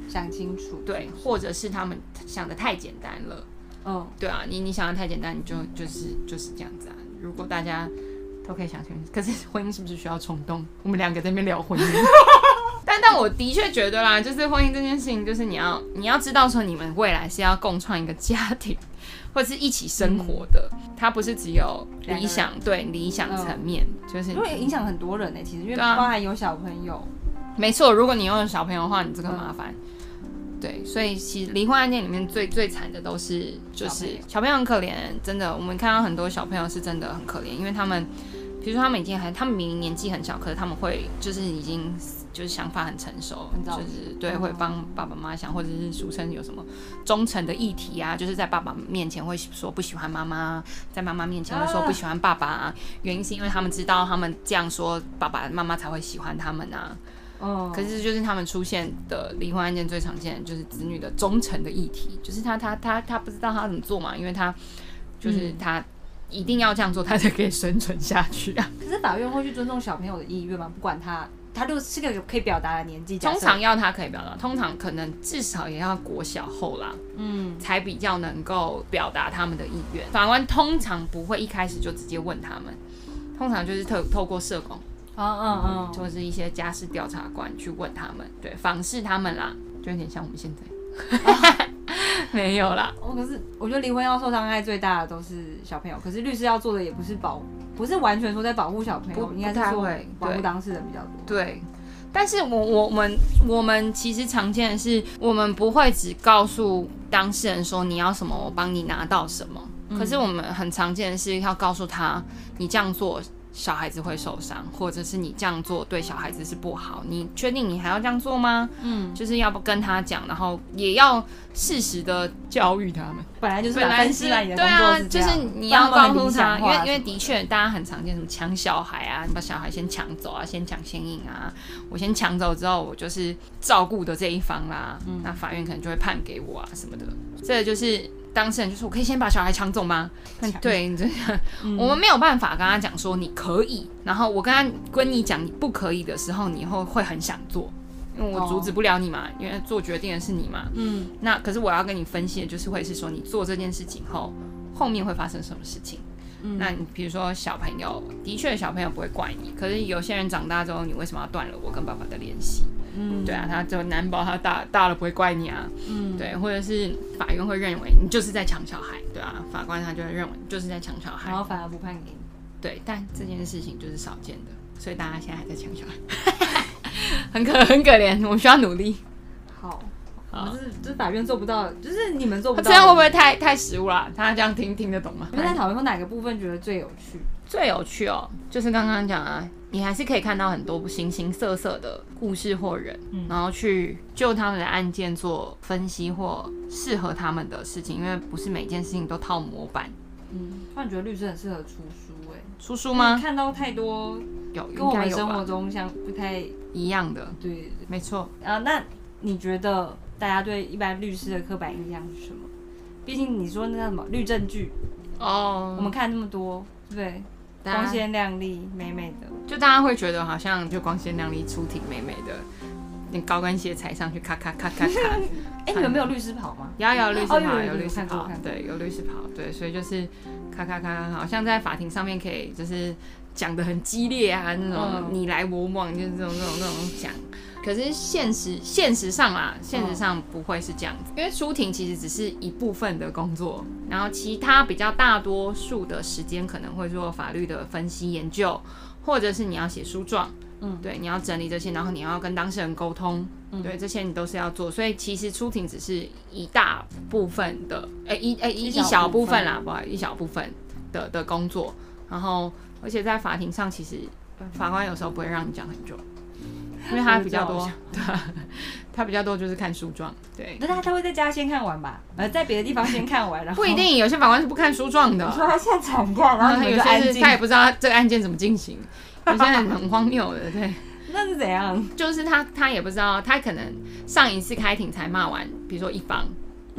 想清楚， 对，或者是他们想的太简单了。嗯，对啊，你你想的太简单，你就就是就是这样子啊。如果大家都可以想清楚，可是婚姻是不是需要冲动？我们两个在那边聊婚姻，但但我的确觉得啦，就是婚姻这件事情，就是你要你要知道说，你们未来是要共创一个家庭，或者是一起生活的，嗯、它不是只有理想，对理想层面，嗯、就是因为影响很多人呢、欸，其实因为包含有小朋友， 没错，如果你有小朋友的话，你这个麻烦。嗯对，所以其实离婚案件里面最最惨的都是就是小朋友很可怜，真的，我们看到很多小朋友是真的很可怜，因为他们，比如说他们已经还，他们明明年纪很小，可是他们会就是已经就是想法很成熟，就是对会帮爸爸妈妈想，或者是俗称有什么忠诚的议题啊，就是在爸爸面前会说不喜欢妈妈，在妈妈面前会说不喜欢爸爸、啊，原因是因为他们知道他们这样说爸爸妈妈才会喜欢他们啊。Oh. 可是就是他们出现的离婚案件最常见的就是子女的忠诚的议题，就是他他他他不知道他怎么做嘛，因为他就是他一定要这样做，他才可以生存下去啊。 可是法院会去尊重小朋友的意愿吗？不管他他就是个可以表达的年纪， 通常要他可以表达，通常可能至少也要国小后啦，嗯，才比较能够表达他们的意愿。法官通常不会一开始就直接问他们，通常就是透透过社工。嗯嗯嗯，就是一些家事调查官去问他们，对，访视他们啦，就有点像我们现在，没有啦。 哦，可是我觉得离婚要受伤害最大的都是小朋友，可是律师要做的也不是保，不是完全说在保护小朋友，应该是说保护当事人比较多。 对，但是我我们我们其实常见的是，我们不会只告诉当事人说你要什么，我帮你拿到什么，嗯、可是我们很常见的是要告诉他，你这样做。小孩子会受伤，或者是你这样做对小孩子是不好，你确定你还要这样做吗？嗯，就是要不跟他讲，然后也要适时的教育他们。 本来就是分析来你的工作是这样， 对啊，就是你要告诉他，因为因为的确大家很常见什么抢小孩啊，你把小孩先抢走啊，先抢先赢啊，我先抢走之后，我就是照顾的这一方啦，嗯、那法院可能就会判给我啊什么的，这个就是。当事人就说：“我可以先把小孩抢走吗？”对，这样、嗯、我们没有办法跟他讲说你可以，然后我跟他跟你讲你不可以的时候，你以后会很想做，因为我阻止不了你嘛，哦、因为做决定的是你嘛。嗯，那可是我要跟你分析的就是会是说你做这件事情后，后面会发生什么事情。嗯、那你比如说小朋友，的确小朋友不会怪你，可是有些人长大之后，你为什么要断了我跟爸爸的联系？嗯，对啊，他就难保他大大了不会怪你啊，嗯，对，或者是法院会认为你就是在抢小孩，对啊，法官他就会认为你就是在抢小孩， 然后反而不判给你， 对，但这件事情就是少见的，所以大家现在还在抢小孩，很可很可怜，我们需要努力。 好，好，就是就是法院做不到，就是你们做不到， 这样会不会太太实务啦？他这样听听得懂吗？ 你们在讨论说哪个部分觉得最有趣？ 最有趣哦，就是刚刚讲啊，你还是可以看到很多形形色色的故事或人，嗯、然后去就他们的案件做分析或适合他们的事情，因为不是每件事情都套模板。 嗯，突然觉得律师很适合出书哎、欸， 出书吗？ 看到太多有跟我们生活中像不太一样的， 对, 对, 对， 没错。 啊，那你觉得大家对一般律师的刻板印象是什么？毕竟你说那叫什么律政剧哦，我们看那么多，对不对？光鲜亮丽美美的， 就大家会觉得好像就光鲜亮丽出庭美美的，那高跟鞋踩上去咔咔咔咔咔。 哎、欸，你们没有律师袍吗？ 有有律师袍、哦、有, 有律师袍，对，有律师袍，对，所以就是咔咔咔，好像在法庭上面可以就是讲得很激烈啊，那种你来我往，就是这种这种这种讲。可是现实现实上啦，现实上不会是这样子，因为出庭其实只是一部分的工作，然后其他比较大多数的时间可能会做法律的分析研究，或者是你要写诉状，嗯，对，你要整理这些，然后你要跟当事人沟通，嗯、对，这些你都是要做，所以其实出庭只是一大部分的，哎、欸、一哎、欸、一小部分啦，不好意思，一小部分的的工作，然后而且在法庭上，其实法官有时候不会让你讲很久。因为他比较多，对，他比较多就是看诉状，对。 那他他会在家先看完吧？呃，在别的地方先看完，然后不一定，有些法官是不看诉状的。 你说他现场看，然后你们就安静， 他也不知道这个案件怎么进行，有些人很荒谬的，对。 那是怎样？ 就是他他也不知道，他可能上一次开庭才骂完，比如说一方，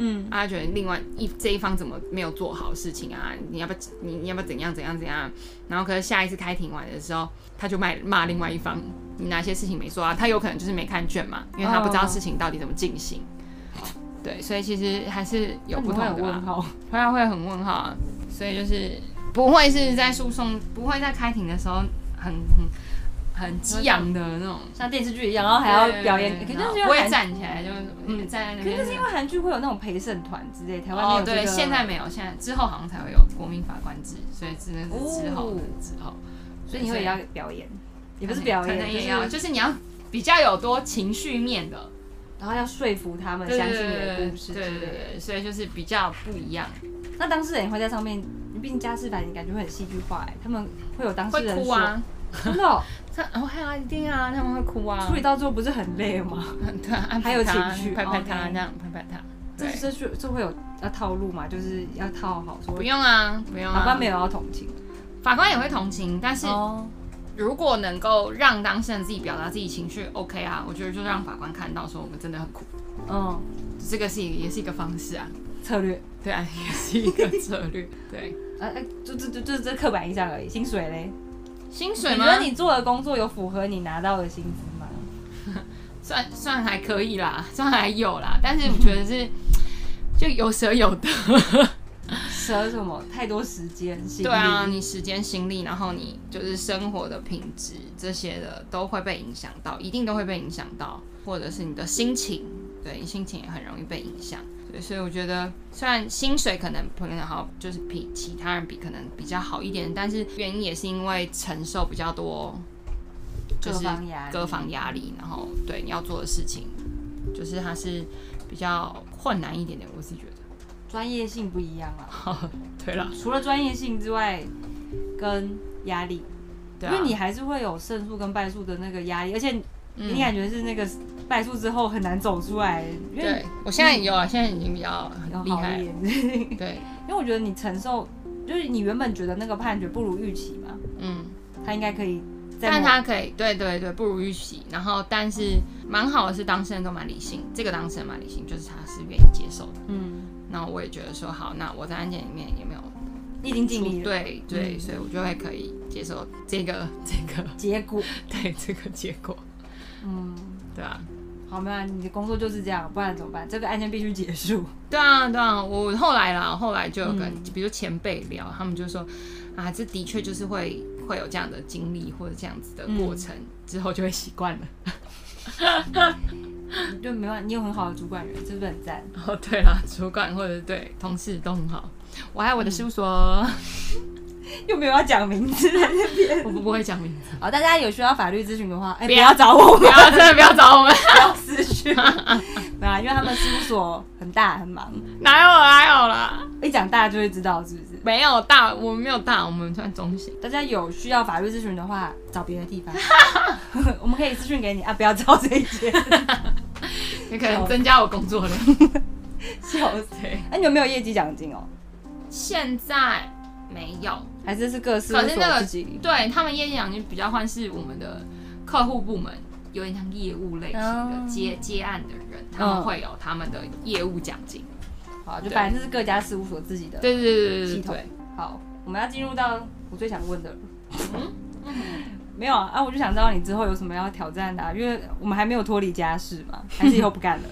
嗯，他觉得另外一这一方怎么没有做好事情啊？你要不要你你要不要怎样怎样怎样？然后可是下一次开庭完的时候，他就骂骂另外一方，你哪些事情没做啊？他有可能就是没看卷嘛，因为他不知道事情到底怎么进行。哦、对，所以其实还是有不同的、啊。 会很问号， 会啊会很问号、啊，所以就是不会是在诉讼，不会在开庭的时候很很。很激昂的那种， 像电视剧一样，然后还要表演，可是不会站起来就嗯站在那边。 可是是因为韩剧会有那种陪审团之类，台湾没有、这个。 哦，对，现在没有，现在之后好像才会有国民法官制，所以只能是之后的之后。 所以你会也要表演，也不是表演， 可能也要，就是你要比较有多情绪面的， 然后要说服他们相信你的故事。 对对对，所以就是比较不一样。 那当事人会在上面，毕竟家事法庭感觉会很戏剧化，哎，他们会有当事人会哭啊。 真的、哦， 哦，还有一定啊，他们会哭啊。 处理到最后不是很累吗？ 对啊， 还有情绪， 拍拍他这样，拍拍他。 这这是这会有要套路嘛？就是要套好说。 不用啊，不用啊。 法官没有要同情， 法官也会同情，但是如果能够让当事人自己表达自己情绪 ，OK 啊，我觉得就让法官看到说我们真的很苦。嗯，这个是也是一个方式啊， 策略。 对啊，也是一个策略。对， 啊哎，就就就就是这刻板印象而已。薪水嘞？ 薪水吗？ 你觉得你做的工作有符合你拿到的薪资吗？ 算算还可以啦，算还有啦，但是我觉得是就有舍有得。 舍什么？太多时间、心力。 对啊，你时间、心力，然后你就是生活的品质这些的都会被影响到，一定都会被影响到，或者是你的心情，对，你心情也很容易被影响。对，所以我觉得虽然薪水可能可能好，就是比其他人比可能比较好一点，但是原因也是因为承受比较多，就是各方压力，然后对你要做的事情，就是它是比较困难一点点，我是觉得专业性不一样啊。 对了， 除了专业性之外，跟压力，对啊，因为你还是会有胜诉跟败诉的那个压力，而且你感觉是那个败诉之后很难走出来。因为对，我现在有啊，现在已经比较厉害了。对， 因为我觉得你承受，就是你原本觉得那个判决不如预期嘛，嗯，他应该可以， 但他可以，对对对，不如预期。然后，但是蛮好的是当事人都蛮理性，这个当事人蛮理性，就是他是愿意接受的。嗯，然后我也觉得说，好，那我在案件里面也没有。 你已经尽力了， 对对、嗯，所以我就会可以接受这个这个结果， 对这个结果，嗯，对啊， 好，没有，你的工作就是这样，不然怎么办？这个案件必须结束。 对啊，对啊，我后来啦，后来就有跟、嗯、比如前辈聊，他们就说啊，这的确就是会会有这样的经历或者这样子的过程，嗯、之后就会习惯了。 就没办法，你有很好的主管人，是不是很赞？ 哦，对啦，主管或者对同事都很好。我还有我的事务所、嗯， 又没有要讲名字在那边， 我不不会讲名字。 好，大家有需要法律咨询的话，哎、欸， 不要找我们， 不要真的不要找我们， 不要私讯。没有，因为他们事务所很大很忙。 哪有哪有啦？ 一讲大就会知道是不是？ 没有大，我们没有大，我们算中型。 大家有需要法律咨询的话，找别的地方，我们可以私讯给你啊，不要找这一间。 你可能增加我工作量。 笑死！哎，你有没有业绩奖金哦？ 现在没有， 还是是各事务所自己？ 对，他们业绩奖金比较换是我们的客户部门，有点像业务类型的、嗯、接接案的人，他们会有他们的业务奖金。 好，就反正这是各家事务所自己的对对对对系统。好，我们要进入到我最想问的了。嗯嗯、没有啊，啊，我就想知道你之后有什么要挑战的、啊，因为我们还没有脱离家事嘛，还是以后不干了？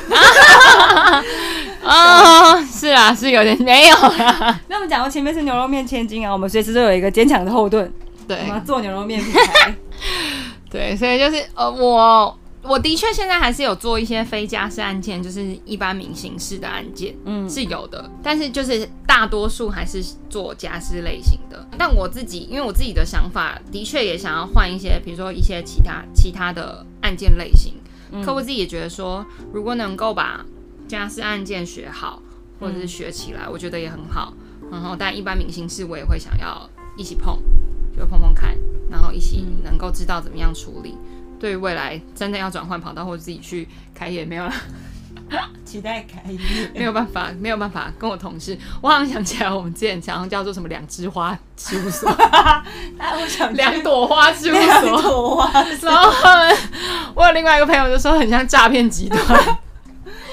哦，是啊，是有点没有啦。 那我们讲过前面是牛肉面千金啊，我们随时都有一个坚强的后盾。 对， 我们要做牛肉面品牌。 对，所以就是呃，我我的确现在还是有做一些非家事案件，就是一般民刑事的案件，嗯，是有的。但是就是大多数还是做家事类型的。但我自己，因为我自己的想法，的确也想要换一些，比如说一些其他其他的案件类型。嗯、客户自己也觉得说，如果能够把家事案件学好，或者是学起来，嗯、我觉得也很好。然后，但一般民刑事我也会想要一起碰，就碰碰看，然后一起能够知道怎么样处理。嗯、对于未来真的要转换跑道或者自己去开业，没有了。 期待开业， 没有办法，没有办法跟我同事。我好像想起来，我们之前常常叫做什么两枝花事务所， 我想两朵花事务所， 两朵花。 然后我有另外一个朋友就说很像诈骗集团， 好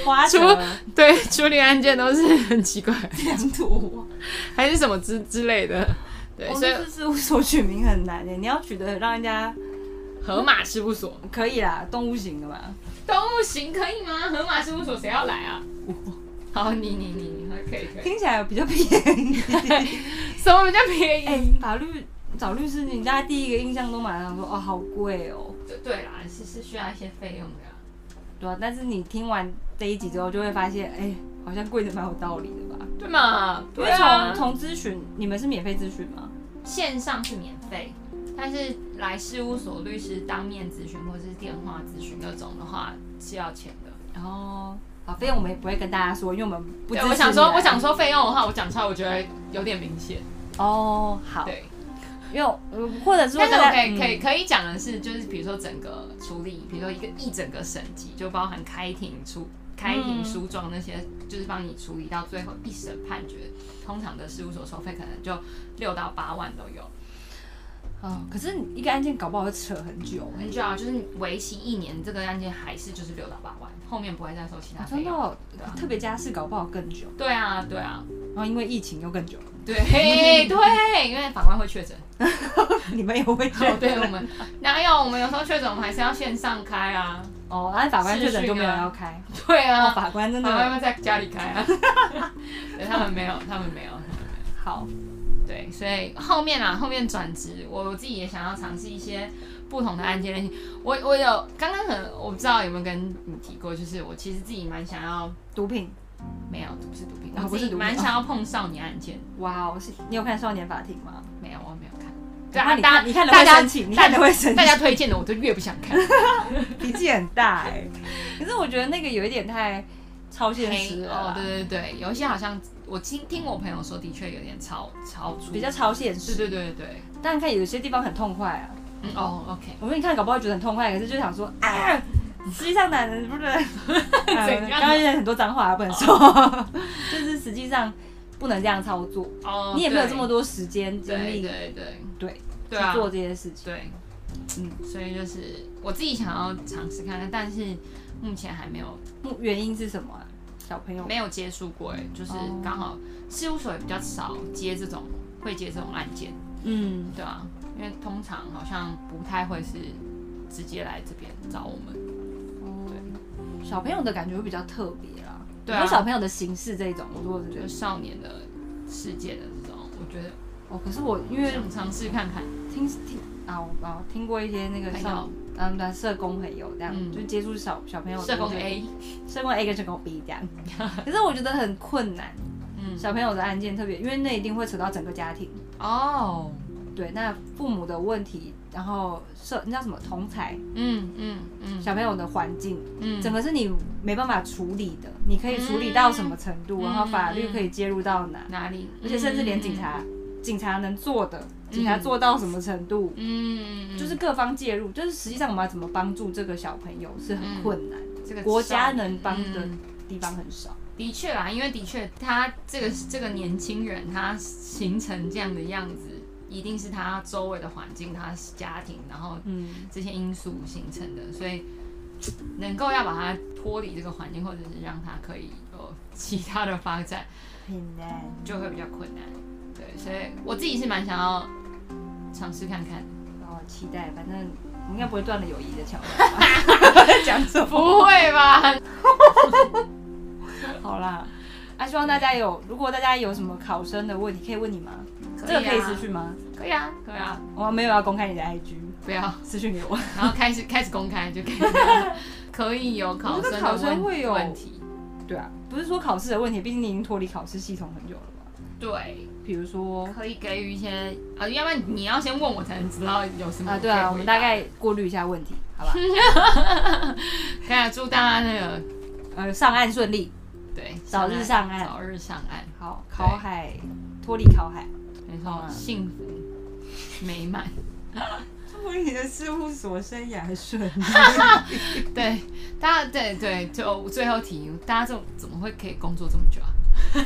花处折对处理案件都是很奇怪， 两坨， 还是什么之之类的。对， 我所以们事务所取名很难诶，你要取得让人家河马事务所可以啦，动物型的嘛。 动物型可以吗？河马事务所谁要来啊？好，你你你你可以可以。 听起来比较便宜。 什么比较便宜？ 哎、法律找律师，你大家第一个印象都马上说哦，好贵哦。 对对啦，是是需要一些费用的啦。 对啊，但是你听完这一集之后，就会发现，哎、好像贵的蛮有道理的吧？ 对嘛？ 因为对啊从从咨询，你们是免费咨询吗？ 线上是免费，但是来事务所律师当面咨询或者是电话咨询那种的话是要钱的。 然后，好，费用我们也不会跟大家说，因为我们不支持对，我想说， 你来我想说费用的话，我讲出来我觉得有点明显。 哦，好， 对， 因为呃或者是但是我大家可以可以嗯可以讲的是，就是比如说整个处理，比如说一个一整个审级，就包含开庭出开庭诉状那些，就是帮你处理到最后一审判决。通常的事务所收费可能就六到八万都有。 哦，可是一个案件搞不好会扯很久、欸， 很久啊，就是为期一年，这个案件还是就是六到八万，后面不会再收其他费用。 真的、哦对啊特别家事搞不好更久， 对啊，对啊， 然后因为疫情又更久， 对对，因为法官会确诊。 你们也会觉哦， 得对我们哪有？我们有时候确诊，我们还是要线上开啊。 哦，然后法官确诊就没有视讯啊要开， 对啊， 哦，法官真的法官会在家里开啊。对，他们没有，他们没有。 好， 对，所以后面啊，后面转职，我自己也想要尝试一些不同的案件类型。我我有刚刚可能我不知道有没有跟你提过，就是我其实自己蛮想要， 毒品， 没有，不是毒品， 哦我自己不是毒品蛮想要碰少年案件。 哇哦，是你有看《少年法庭》吗？ 没有，我没有看。 对啊，你大家看你看的大家会生气，你看的会生气， 大家推荐的我就越不想看。 脾气很大哎、可是我觉得那个有一点太超现实了啦哦，对对对，有一些好像我听听我朋友说，的确有点超超出， 比较超现实。 对对对对， 当然看有些地方很痛快啊， 嗯哦 OK， 我们你看搞不好觉得很痛快，可是就想说啊，实际上男人不是， 怎样刚刚有很多脏话不能说，就是实际上不能这样操作， 哦， 你也没有这么多多时间精力， 对对对， 对啊去做这些事情。 对， 嗯， 所以就是我自己想要尝试看看，但是目前还没有目原因是什么啊？小朋友没有接触过，哎，就是哦刚好事务所也比较少接这种会接这种案件， 嗯， 对啊，因为通常好像不太会是直接来这边找我们。 对，小朋友的感觉会比较特别啦。 对啊有小朋友的形式这一种，我说的是这就个。 少年的世界的这种，我觉得哦，可是我因为想尝试看看。 听听啊我啊听过一些那个朋少友嗯对社工朋友这样， 嗯就接触小小朋友的社工我觉得 A， 社工 A 跟社工 B 这样，可是我觉得很困难。 嗯， 小朋友的案件特别，因为那一定会扯到整个家庭。 哦， 对，那父母的问题，然后社那叫什么同才， 嗯嗯嗯小朋友的环境， 嗯， 整个是你没办法处理的。你可以处理到什么程度， 嗯然后法律可以介入到哪， 哪里？ 而且甚至连警察，警察能做的，警察做到什么程度， 嗯，嗯， 就是各方介入，就是实际上我们要怎么帮助这个小朋友是很困难的， 这个国家少能帮的嗯地方很少。 的确啦，因为的确他这个这个年轻人他形成这样的样子，一定是他周围的环境、他家庭，然后嗯， 这些因素形成的，所以能够要把他脱离这个环境，或者是让他可以有其他的发展， 很难。 就会比较困难。对，所以我自己是蛮想要尝试看看。 哦，期待，反正我们应该不会断了友谊的桥梁吧？讲什么？ 不会吧？ 好啦，啊，希望大家有，如果大家有什么考生的问题，可以问你吗？ 可以啊这个可以私讯吗？ 可以啊，可以啊， 我没有要公开你的 I G， 不要， 私讯给我。 然后开始开始公开就可以了，可以有考生的我觉得考生会问有问题。 对啊，不是说考试的问题，毕竟你已经脱离考试系统很久了吧？ 对， 比如说可以给予一些啊，要不然你要先问我才能知道有什么啊，对啊，我们大概过滤一下问题，好吧？ 可以啊，祝大家那个呃，上岸顺利， 对早日上岸早日上岸， 好，考海脱离考海， 没错，幸福美满。 祝你的事务所生涯顺利。 对，大家对对，就最后题，大家这怎么会可以工作这么久啊？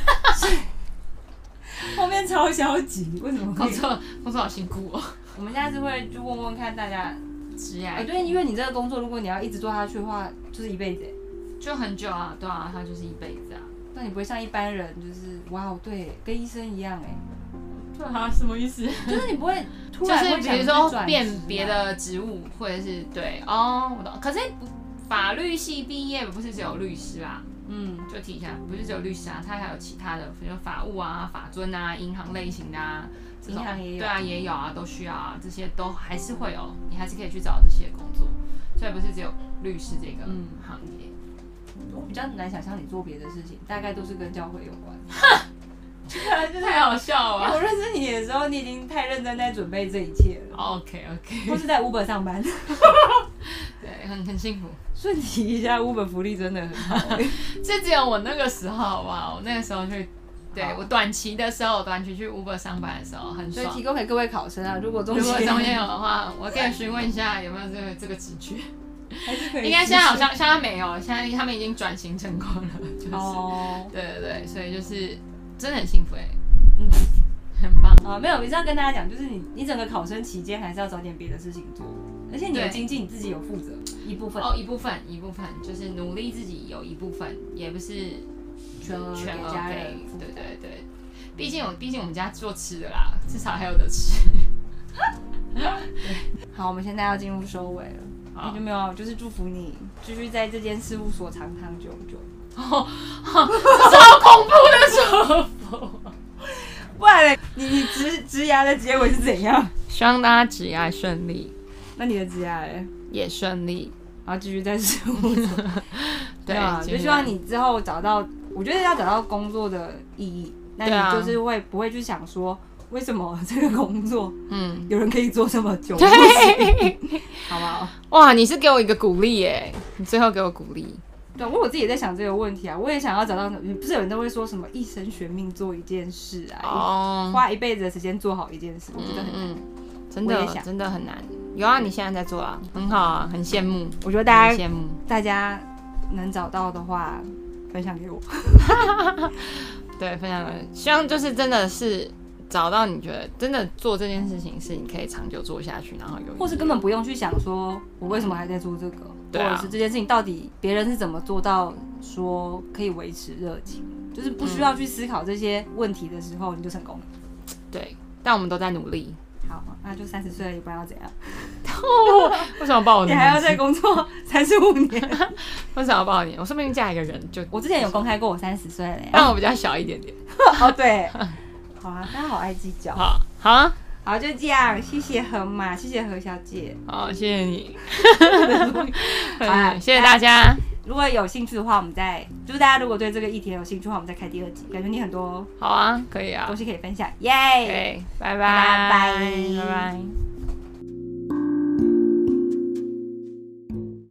后面超消极，为什么工作工作好辛苦哦， 我们下次会就问问看大家， 职业哎、对，因为你这个工作，如果你要一直做下去的话，就是一辈子。 就很久啊，对啊，他就是一辈子啊。 那你不会像一般人，就是哇哦，对，跟医生一样哎。 对啊，什么意思？ 就是你不会突然就是比如说变别的的职务，或者是对哦，我懂。可是法律系毕业不是只有律师啊？嗯，就提一下，不是只有律师啊，他还有其他的，比如法务啊、法遵啊、银行类型的啊， 银行也有， 对啊，也有啊，都需要啊，这些都还是会有，你还是可以去找这些工作，所以不是只有律师这个行业。 嗯、我比较难想象你做别的事情，大概都是跟教会有关。 太好笑了！ 我认识你的时候，你已经太认真在准备这一切了。 OK OK， 或是在 Uber 上班， 对，很很辛苦。 顺提一下 ，Uber 福利真的很好。 这只有我那个时候好不好？我那个时候去，对我短期的时候，短期去 Uber 上班的时候很爽。 所以提供给各位考生啊，如果中间如果中间有的话，我可以询问一下有没有这个这个职缺。 还是可以。 应该现在好像现在没有，现在他们已经转型成功了，就是、 哦、 对对对，所以就是真的很幸福哎、欸。嗯，很棒啊！没有，我是要跟大家讲，就是你，你整个考生期间还是要找点别的事情做，而且你的经济你自己有负责一部分哦，一部分一部分就是努力自己有一部分，也不是全额全额给家人。 对对对，毕竟我毕竟我们家做吃的啦，至少还有得吃。 好，我们现在要进入收尾了，你就没有，就是祝福你继续在这间事务所长长久久。 哦，超恐怖的祝福。 不然你你职职涯的结尾是怎样？ 希望大家职涯顺利。 那你的职涯也顺利， 然后继续在事务所。 对啊，就希望你之后找到，我觉得要找到工作的意义。那你就是会不会去想说，为什么这个工作，嗯，有人可以做这么久？对，好不好？ 哇，你是给我一个鼓励耶！你最后给我鼓励。 对，我我自己也在想这个问题啊，我也想要找到，不是有人都会说什么一生悬命做一件事啊， oh. 花一辈子的时间做好一件事，我觉得很难，嗯、 真的真的很难。有啊，你现在在做啊，很好啊，很羡慕。 我觉得大家羡慕， 大家能找到的话，分享给我。 对，分享给，希望就是真的是找到你觉得真的做这件事情是你可以长久做下去，然后有， 或是根本不用去想说我为什么还在做这个。 对啊、 或者是这件事情到底别人是怎么做到说可以维持热情，就是不需要去思考这些问题的时候，你就成功了。 对，但我们都在努力。 好，那就三十岁了，也不知道怎样。 为什么报我？ 你还要再工作三十五年？ 为什么要报你？我说不定嫁一个人就…… 我之前有公开过我三十岁了呀， 但我比较小一点点。 哦，对，好啊，大家好爱计较。 好，好啊。 好，就这样，谢谢何妈，谢谢何小姐。 好，谢谢你。好，谢谢大家。 如果有兴趣的话，我们再就是大家如果对这个议题有兴趣的话，我们再开第二集。感觉你很多好啊，可以啊， 东西可以分享，耶！ 对，拜拜， 拜拜， 拜拜。